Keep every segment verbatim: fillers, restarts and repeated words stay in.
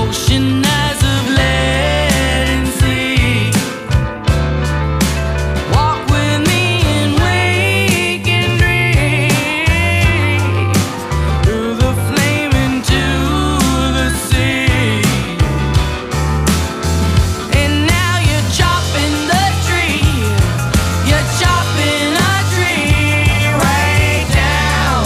ocean eyes of lead and sleep. Walk with me and wake and dream through the flame into the sea. And now you're chopping the tree. You're chopping a tree right down.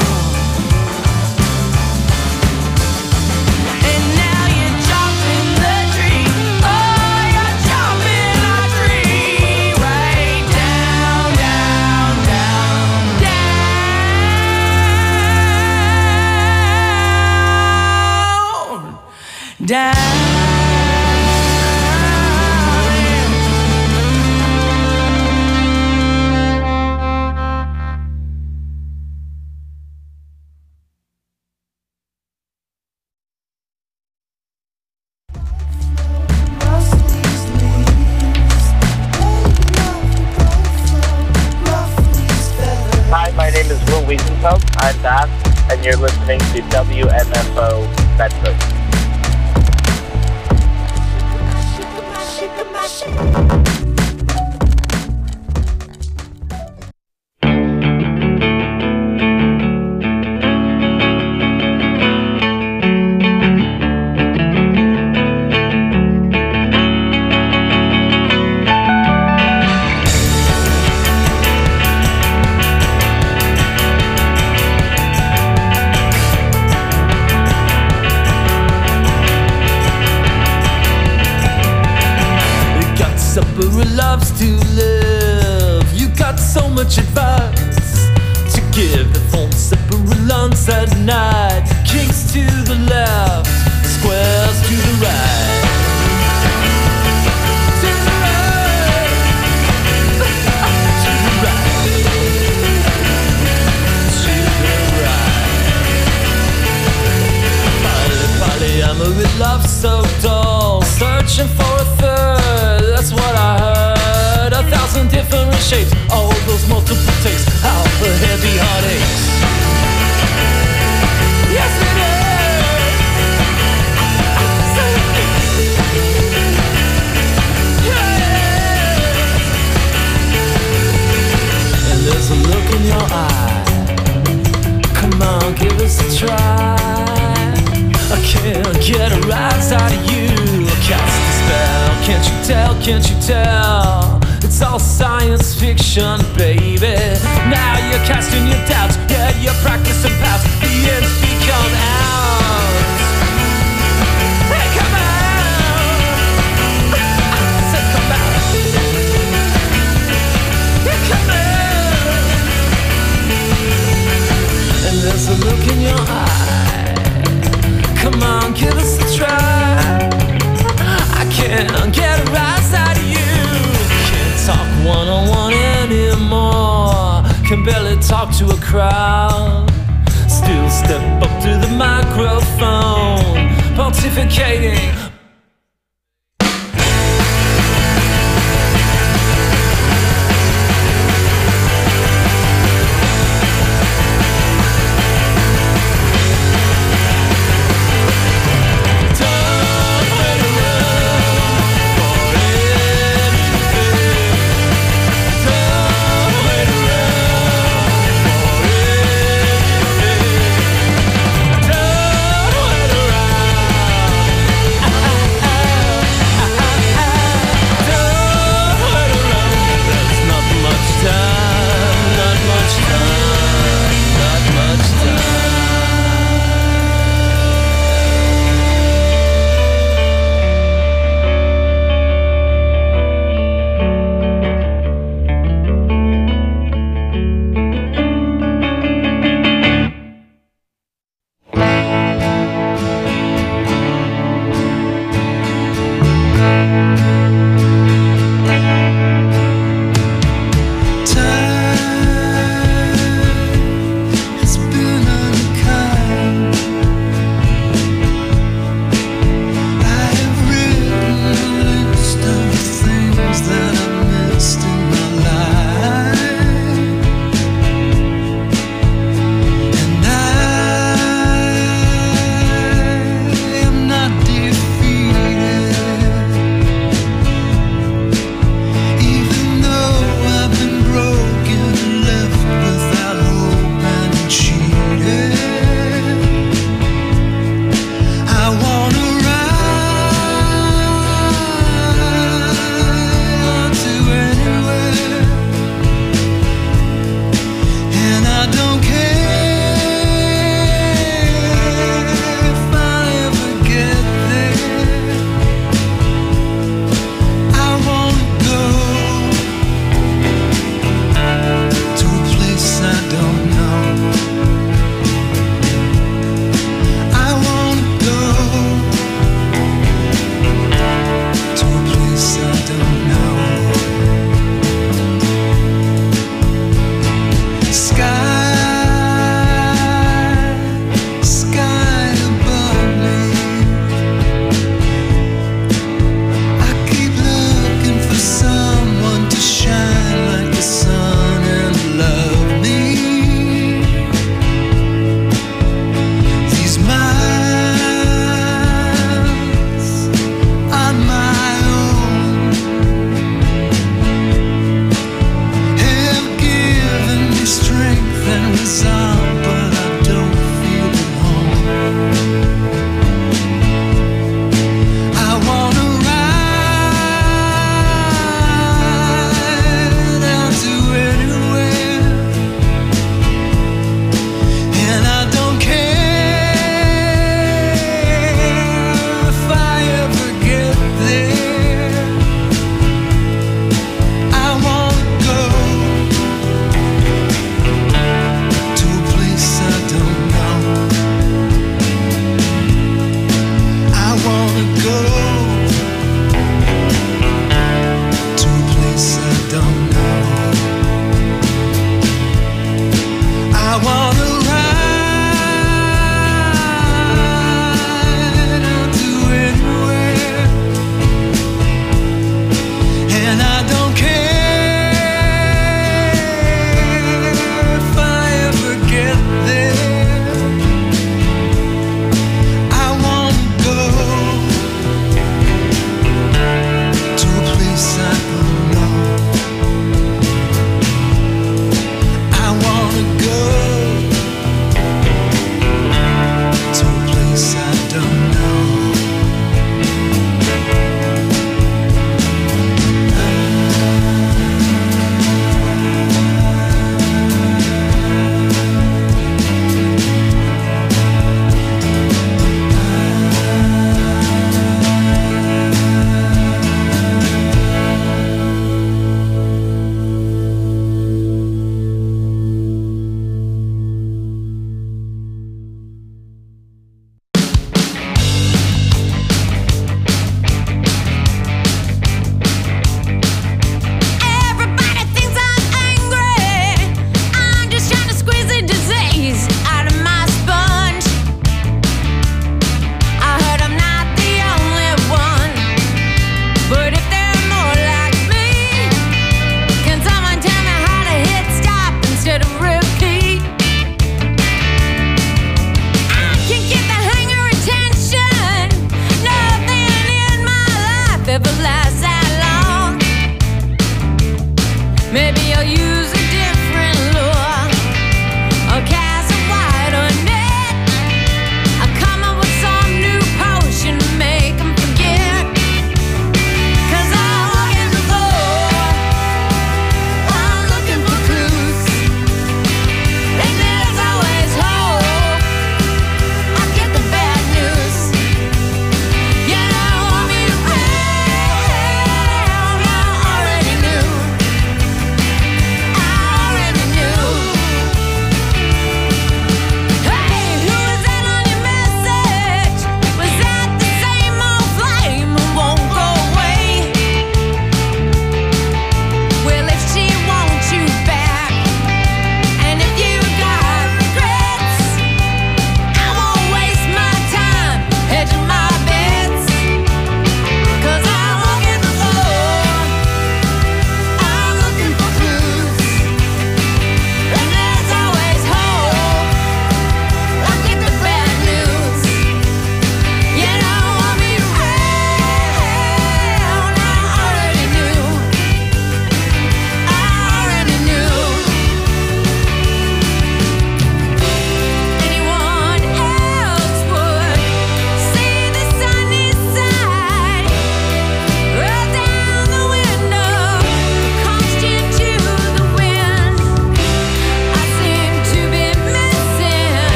And now you're chopping the tree. Oh, you're chopping a tree right down, down, down, down, down. Hi, my name is Will Wiesenfeld. I'm Bass, and you're listening to W M F O Bedford. Supper loves to live. You got so much advice to give. The phone supper lunch at night. Kings to the left, squares to the right. To the right. To the right. To the right. Polyamory love so dull. Searching for a third. That's what I heard. A thousand different shapes. All those multiple takes. How the heavy heart aches. Yes it is. Yeah. And there's a look in your eye. Come on, give us a try. I can't get a rise out of you. Cast a spell, can't you tell, can't you tell? It's all science fiction, baby. Now you're casting your doubts, yeah, you're practicing past. The ends become outs. Hey, come out. I said come out. Hey, come out. And there's a look in your eye. Come on, give us a try. I can't get a rise out of you. Can't talk one-on-one anymore. Can barely talk to a crowd. Still step up to the microphone, pontificating.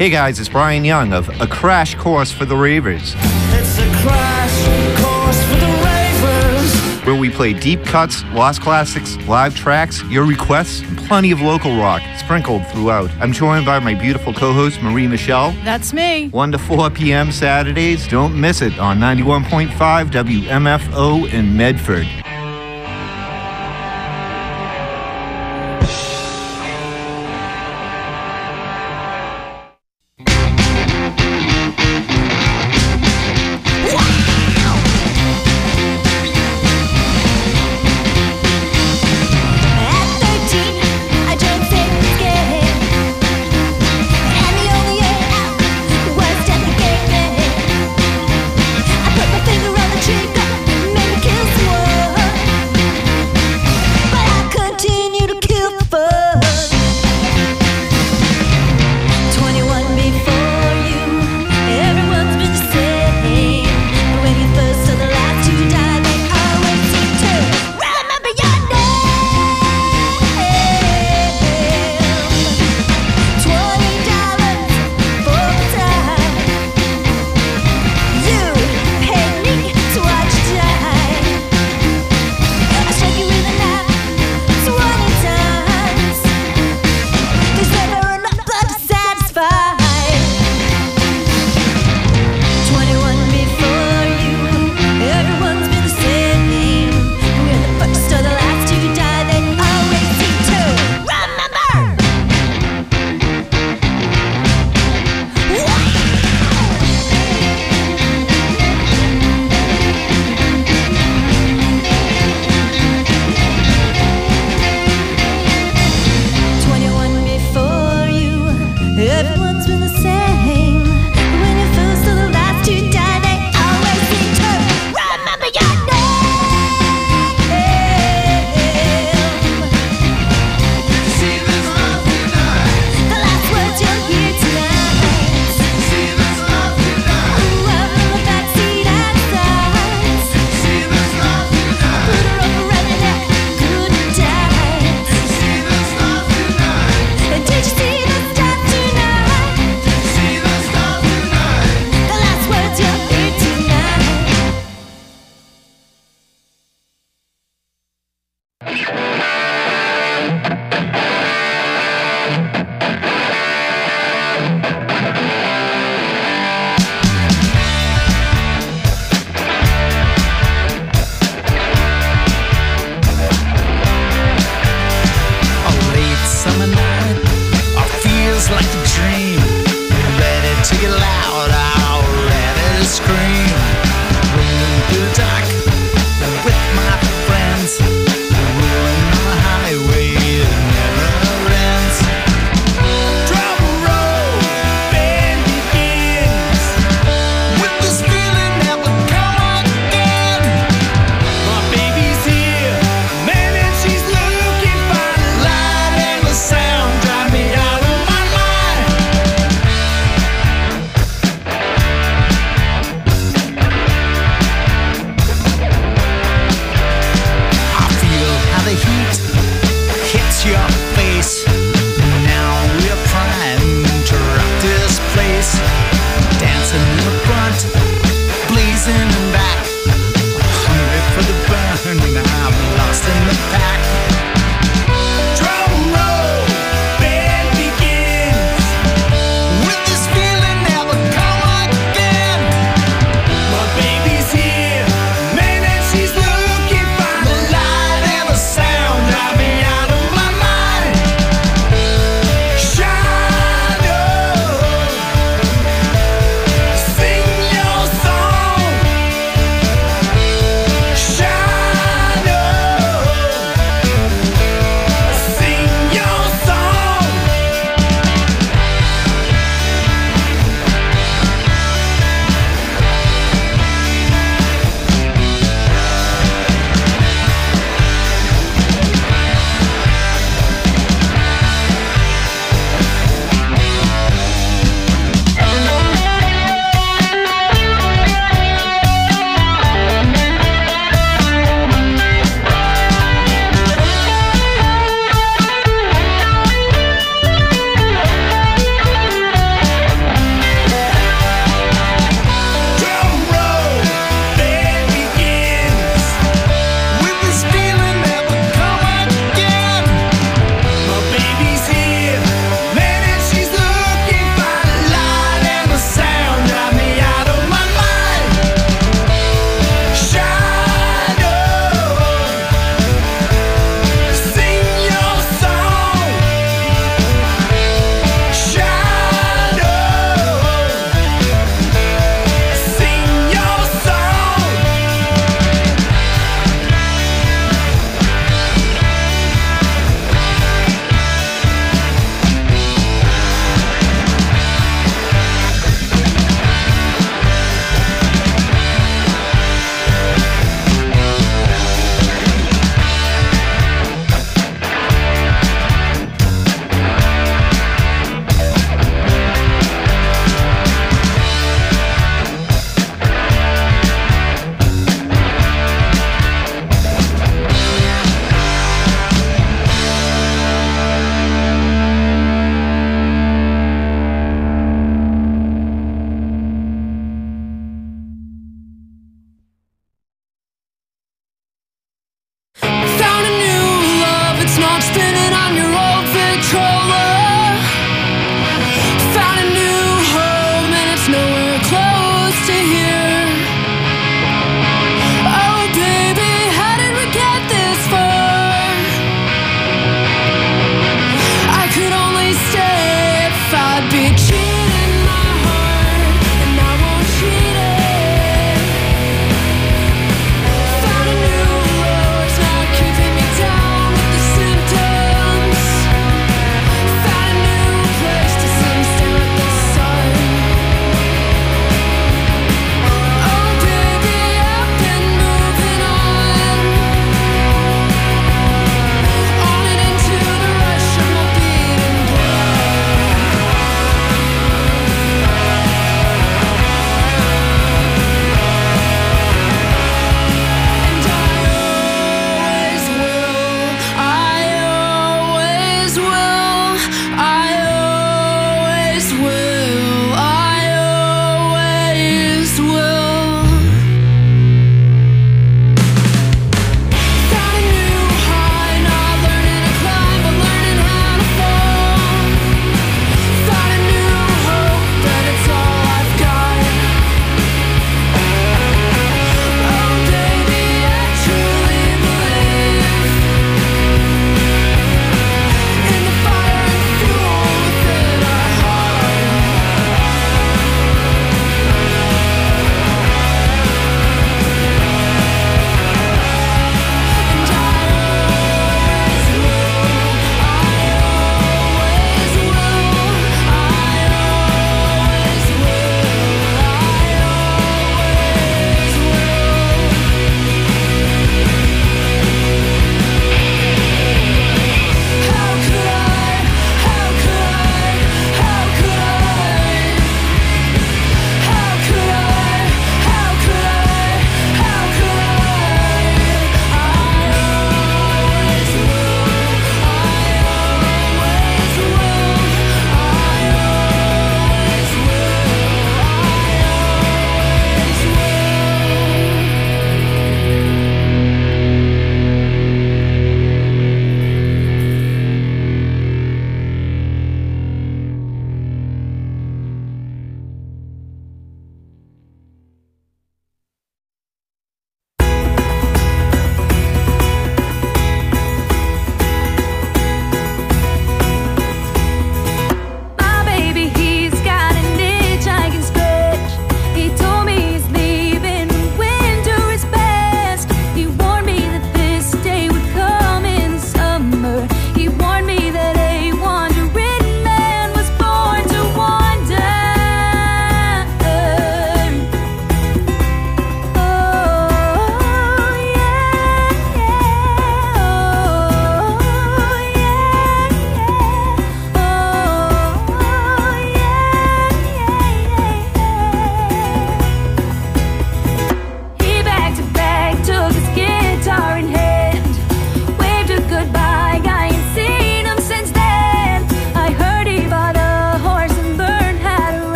Hey guys, it's Brian Young of A Crash Course for the Ravers. It's a crash course for the ravers. Where we play deep cuts, lost classics, live tracks, your requests, and plenty of local rock sprinkled throughout. I'm joined by my beautiful co-host, Marie Michelle. That's me. one to four p.m. Saturdays. Don't miss it on ninety-one point five W M F O in Medford. Finger on the trigger, make me kill someone.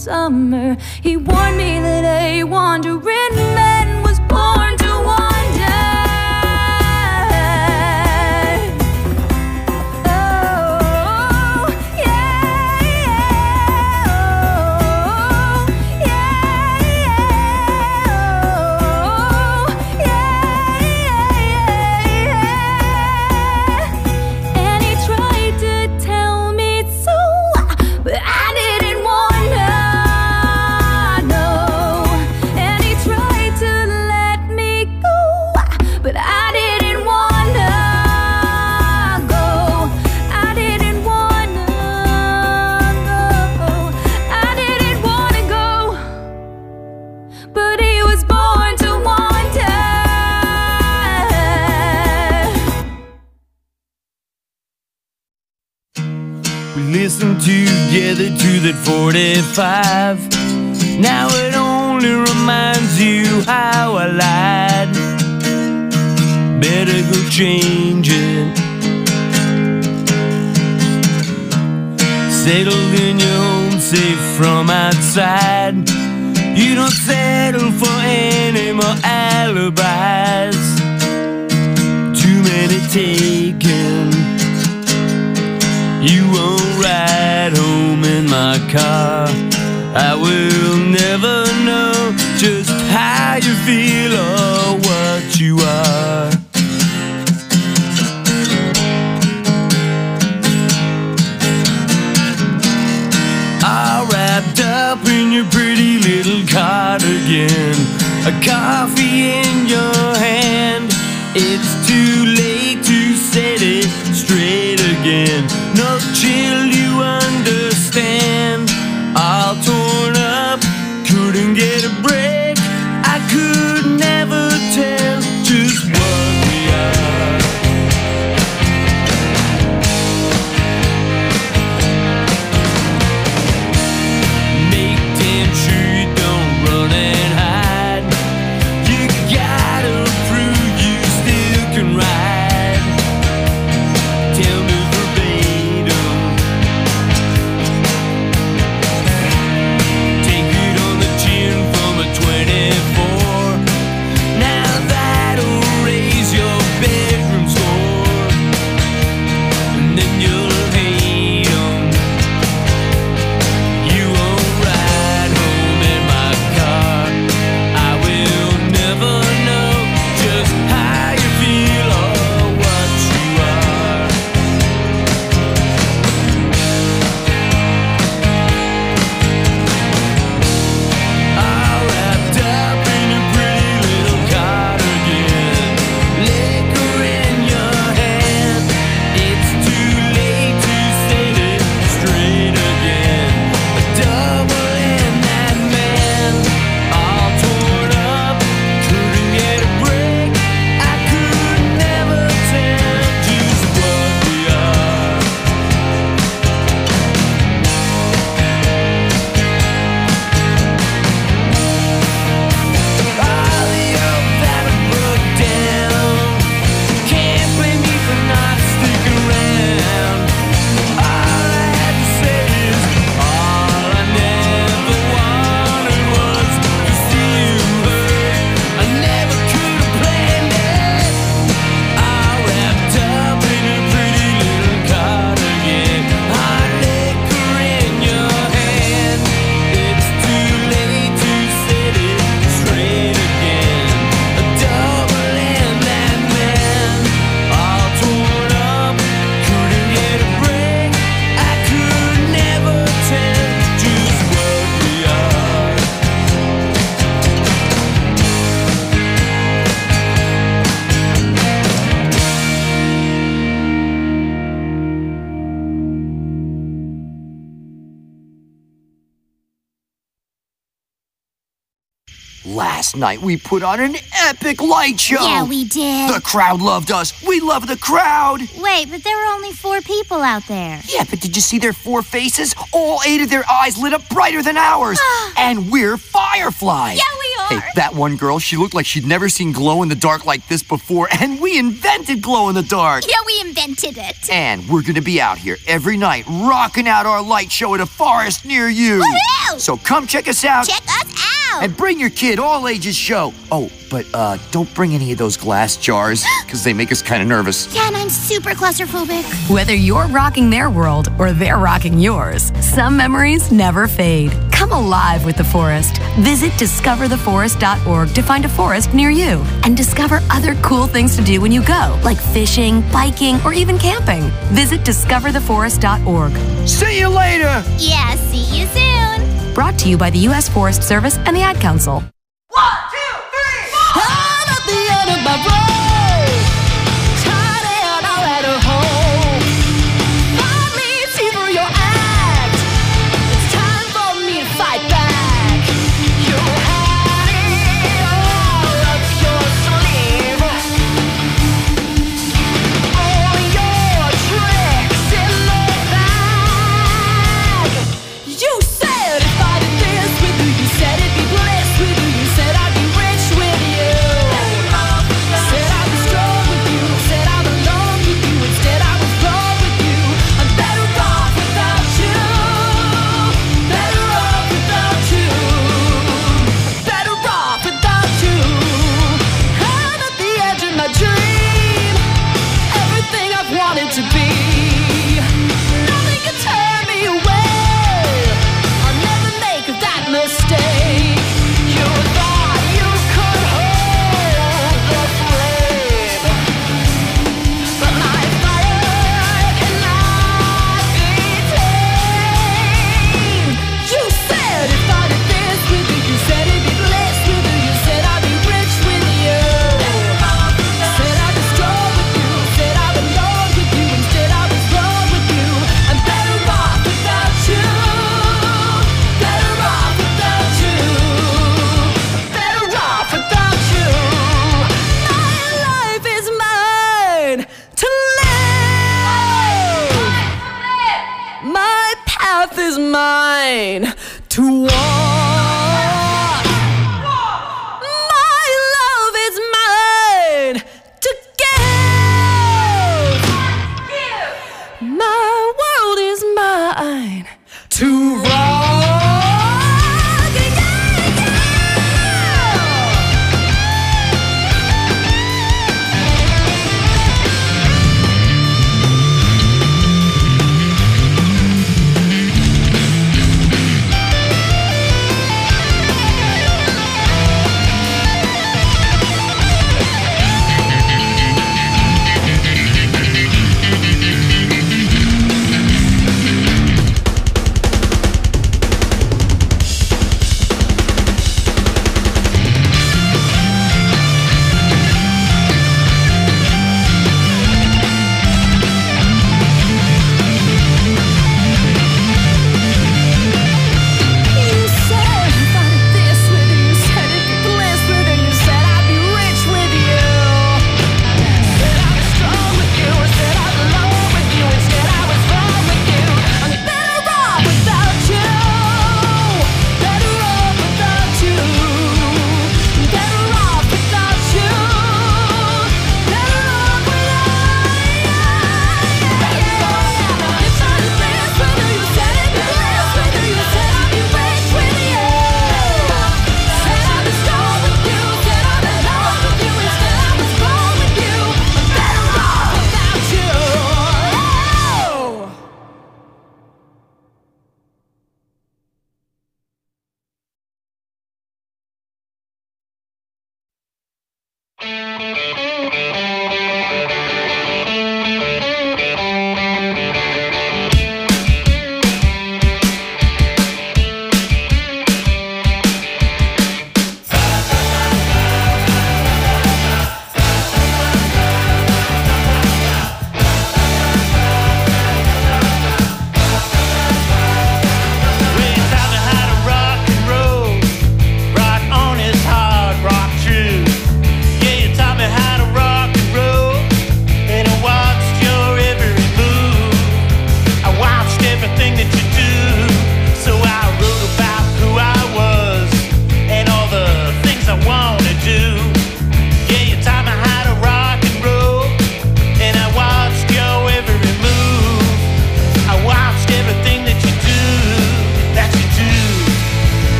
summer. He warned me that a wandering man was born to wander. Oh, yeah, yeah, oh, yeah, yeah, oh, yeah, yeah, yeah. And he tried to tell me so, but I didn't wanna know. And he tried to let me go, but I didn't wanna go. I didn't wanna go. I didn't wanna go, but he was born to wander. We listened together to that forty-five. Now it only reminds you how I lied. Better go change it. Settled in your home, safe from outside. You don't settle for any more alibis. Too many taken. You won't ride home in my car. I will never know just how you feel or what you are. All wrapped up in your pretty little cardigan, a coffee in your hand. It's too late to set it straight again. No chill, you understand. All torn up, couldn't get a break. I could never tell just what we are. Make damn sure you don't run and hide. You gotta prove you still can ride. Tell me verbatim. Take it on the chin from a twenty-four. Now that'll raise your bedroom score, and then you'll hate 'em. You won't ride home in my car. I will never know just how you feel or what you are. All wrapped up in your pretty little cardigan, liquor in your hand. It's too late to set it straight again. A double in that man, all torn up, couldn't get a break. I could never tell just what we are. All the hope that I broke down, can't blame me for not sticking around. All I had to say is, all I never wanted was to see you hurt. I never could have planned it. All wrapped up in a pretty little cardigan, hot liquor in your hand. It's too late to set it straight again. A double in that man, all torn up, couldn't get a break. I could never tell just what we are. Last night we put on an epic light show. Yeah, we did. The crowd loved us. We love the crowd. Wait, but there were only four people out there. Yeah, but did you see their four faces? All eight of their eyes lit up brighter than ours. And we're fireflies. Yeah, we are. Hey, that one girl, she looked like she'd never seen glow in the dark like this before, and we invented glow in the dark. Yeah, we invented it. And we're gonna be out here every night, rocking out our light show at a forest near you. Woohoo! So come check us out. Check us out. And bring your kid, all ages show. Oh, but uh, don't bring any of those glass jars, because they make us kind of nervous. Yeah, and I'm super claustrophobic. Whether you're rocking their world or they're rocking yours, some memories never fade. Come alive with the forest. Visit discover the forest dot org to find a forest near you and discover other cool things to do when you go, like fishing, biking, or even camping. Visit discover the forest dot org. See you later! Yeah, see you soon. Brought to you by the U S Forest Service and the Ad Council. One, two, three, four. I'm at the end of my road. Tired and all at home. Find me, see through your act. It's time for me to fight back. You had it all up your sleeve. All your tricks in the bag. You said if I did this with you, you said it'd be bliss with you. You said I'd be rich with you. Said I'd be strong with you. Said I'm alone with you. Instead I was wrong with you. I'm better off without you. Better off without you. Better off without you. I'm at the edge of my dream. Everything I've wanted to be. Nothing can turn me away. I'll never make that mistake. You thought you could hold the flame, but my fire cannot be tamed. You said if I did this with you, you said it'd be bliss with you. You said I'd be rich with you. Said I'd be strong with you. Said I'd be alone with you. Instead I was wrong with you. I'm better off without you. Better off without you. Better off without you. My life is mine to live. My path is mine to walk. My love is mine to give. My world is mine to rock. Yeah, yeah.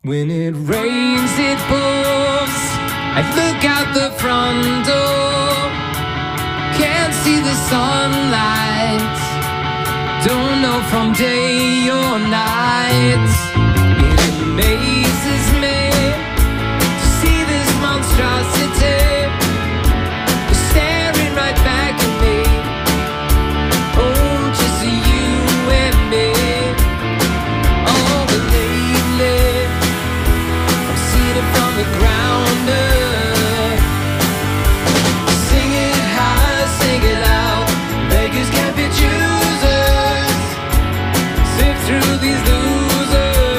When it rains, it pours. I look out the front door. Can't see the sunlight. Don't know from day or night. It amazes me to see this monstrosity staring right back at me. Oh, just you and me. Oh, but lately I'm seeing it from the ground up. Sing it high, sing it loud. Beggars can't be choosers. Sift through these losers.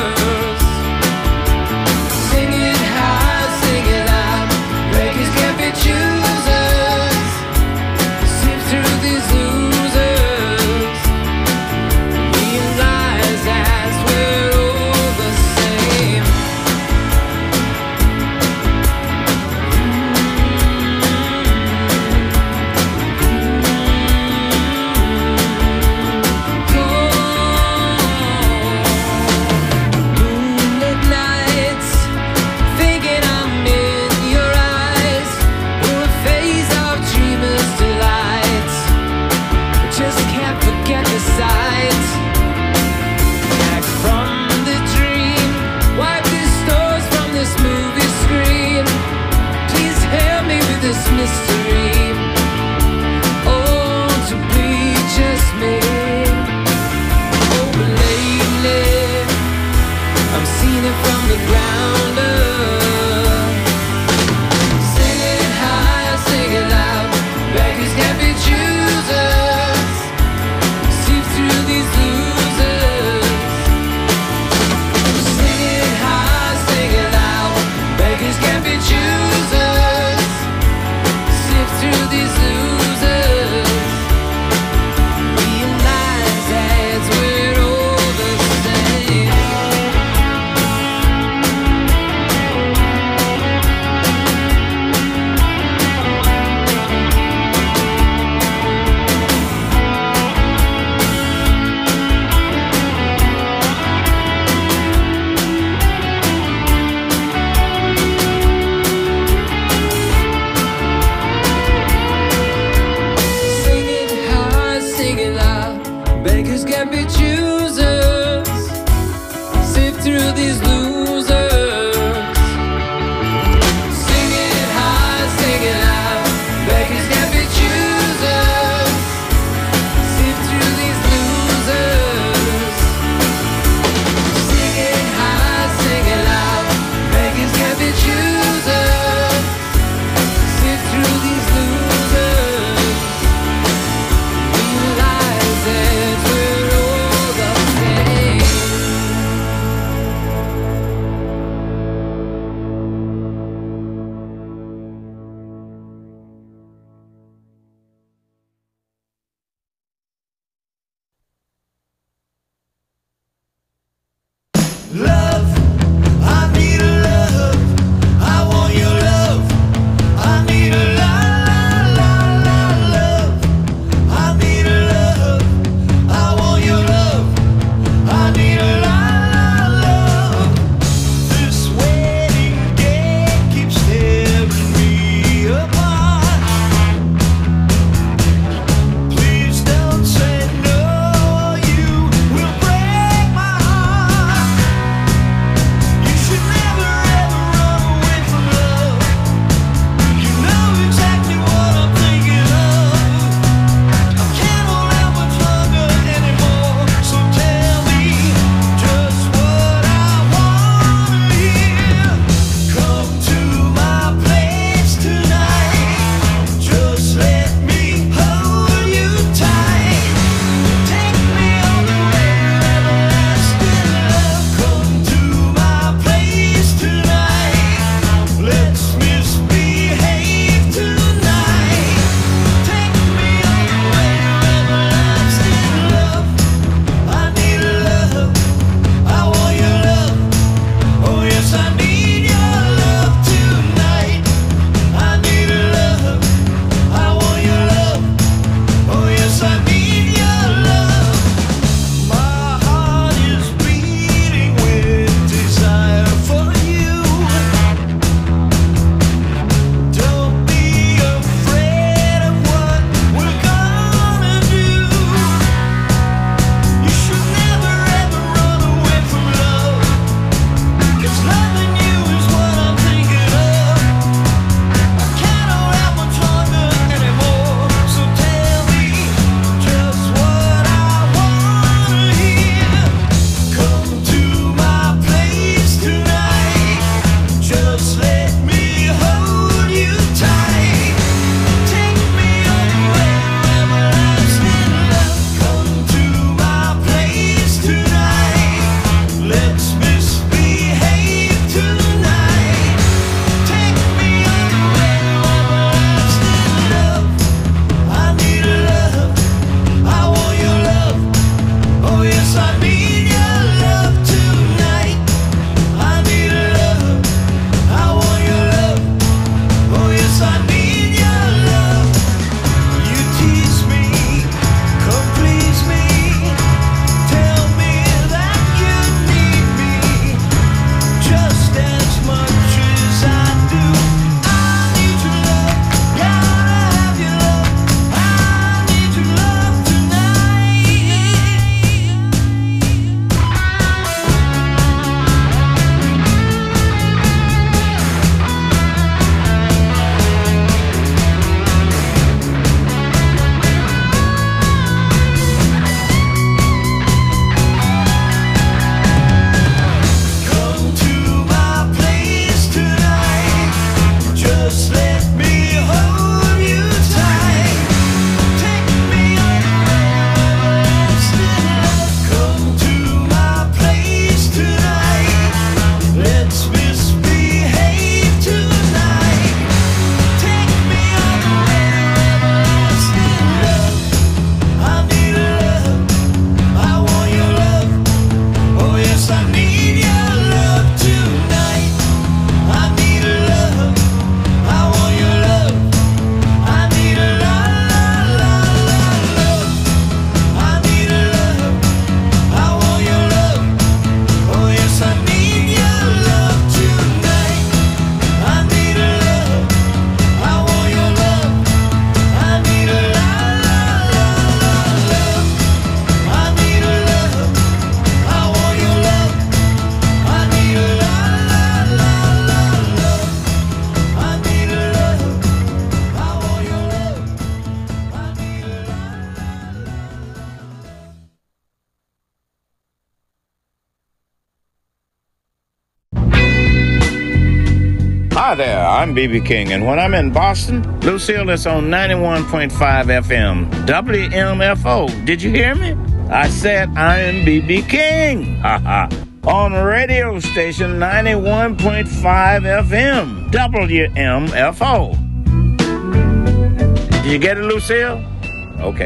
Hi there, I'm B B King, and when I'm in Boston, Lucille is on ninety-one point five F M, W M F O. Did you hear me? I said I'm B B King. Ha ha. On radio station ninety-one point five F M, W M F O. Did you get it, Lucille? Okay.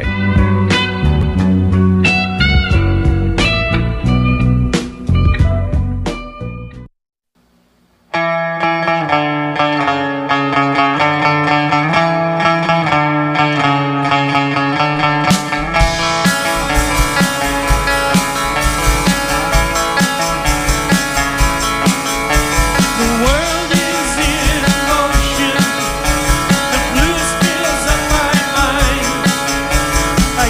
I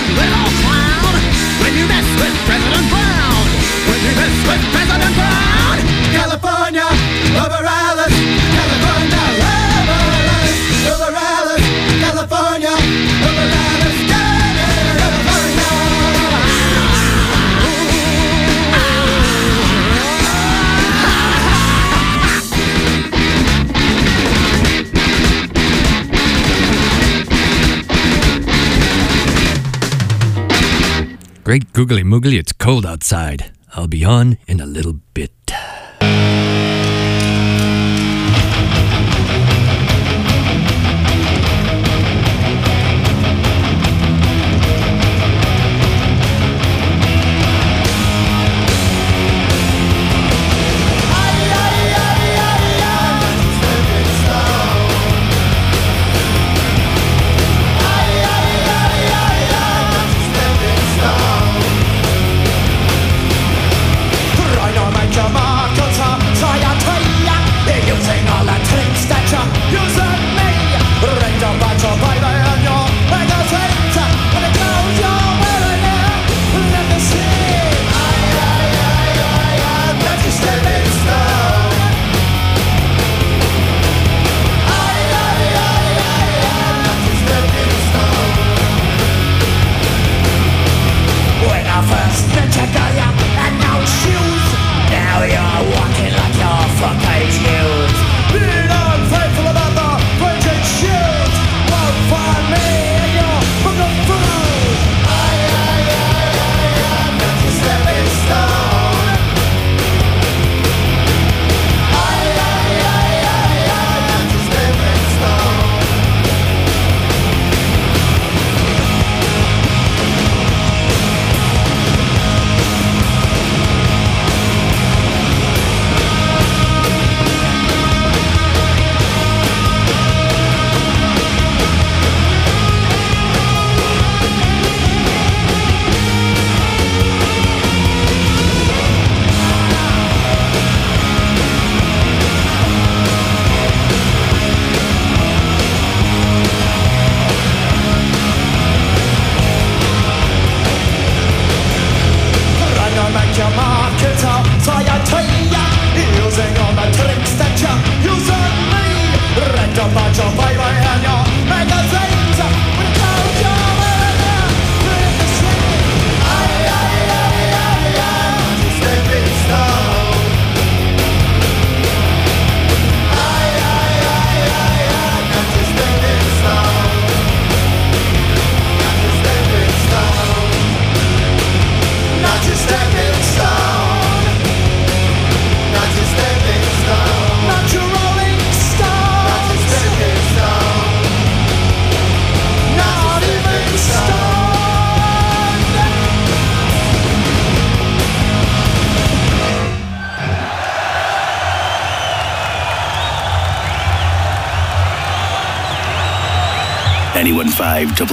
little clown. When you mess with President Brown. When you mess with President Brown. California, over Alice. California, over Alice. Over Alice. California, over Alice. Great googly moogly, it's cold outside. I'll be on in a little bit. ninety-one point five W